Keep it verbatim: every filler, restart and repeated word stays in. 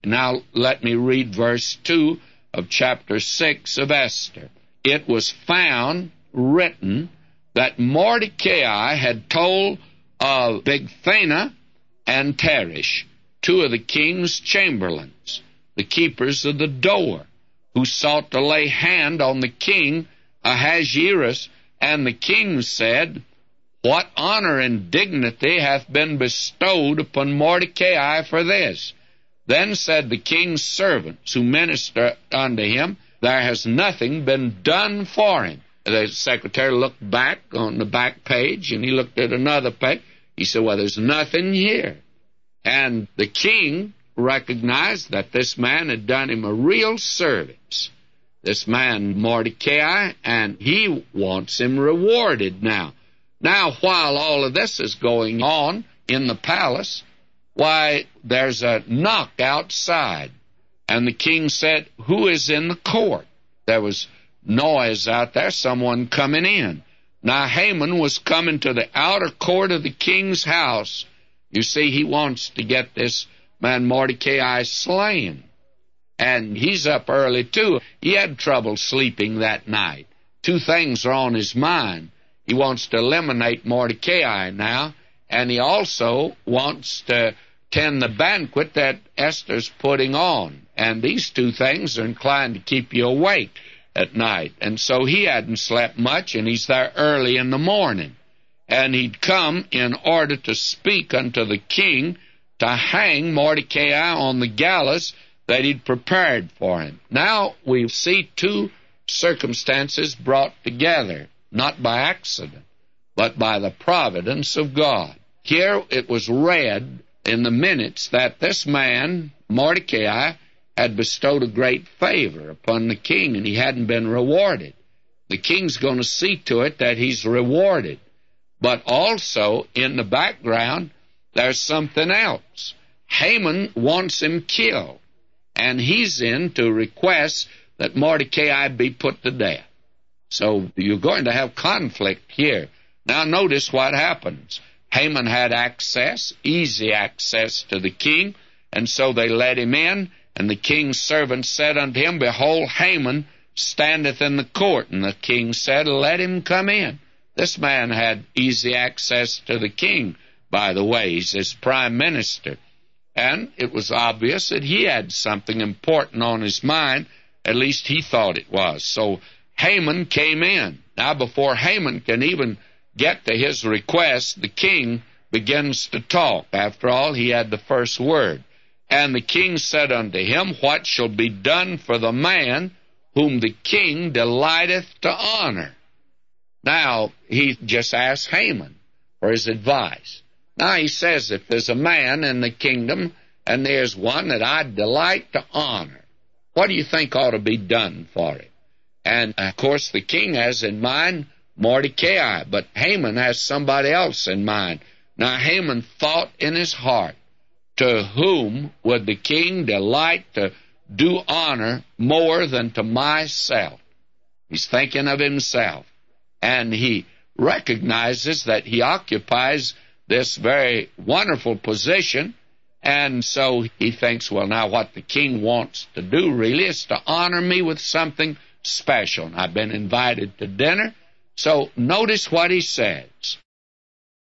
Now let me read verse two of chapter six of Esther. It was found written that Mordecai had told of Bigthana and Teresh, two of the king's chamberlains, the keepers of the door, who sought to lay hand on the king Ahasuerus. And the king said, What honor and dignity hath been bestowed upon Mordecai for this? Then said the king's servants who ministered unto him, There has nothing been done for him. The secretary looked back on the back page, and he looked at another page. He said, Well, there's nothing here. And the king recognized that this man had done him a real service, this man Mordecai, and he wants him rewarded now. Now, while all of this is going on in the palace, why, there's a knock outside. And the king said, Who is in the court? There was noise out there, someone coming in. Now, Haman was coming to the outer court of the king's house. You see, he wants to get this man Mordecai slain. And he's up early, too. He had trouble sleeping that night. Two things are on his mind. He wants to eliminate Mordecai now, and he also wants to attend the banquet that Esther's putting on. And these two things are inclined to keep you awake at night. And so he hadn't slept much, and he's there early in the morning. And he'd come in order to speak unto the king to hang Mordecai on the gallows that he'd prepared for him. Now we see two circumstances brought together, not by accident, but by the providence of God. Here it was read in the minutes that this man, Mordecai, had bestowed a great favor upon the king, and he hadn't been rewarded. The king's going to see to it that he's rewarded. But also, in the background, there's something else. Haman wants him killed, and he's in to request that Mordecai be put to death. So you're going to have conflict here. Now notice what happens. Haman had access, easy access to the king, and so they let him in, and the king's servant said unto him, Behold, Haman standeth in the court. And the king said, Let him come in. This man had easy access to the king, by the way. He's his prime minister. And it was obvious that he had something important on his mind. At least he thought it was. So Haman came in. Now, before Haman can even get to his request, the king begins to talk. After all, he had the first word. And the king said unto him, What shall be done for the man whom the king delighteth to honor? Now, he just asked Haman for his advice. Now, he says, if there's a man in the kingdom, and there's one that I delight to honor, what do you think ought to be done for him? And, of course, the king has in mind Mordecai, but Haman has somebody else in mind. Now, Haman thought in his heart, to whom would the king delight to do honor more than to myself? He's thinking of himself. And he recognizes that he occupies this very wonderful position, and so he thinks, well, now what the king wants to do really is to honor me with something special. And I've been invited to dinner, so notice what he says.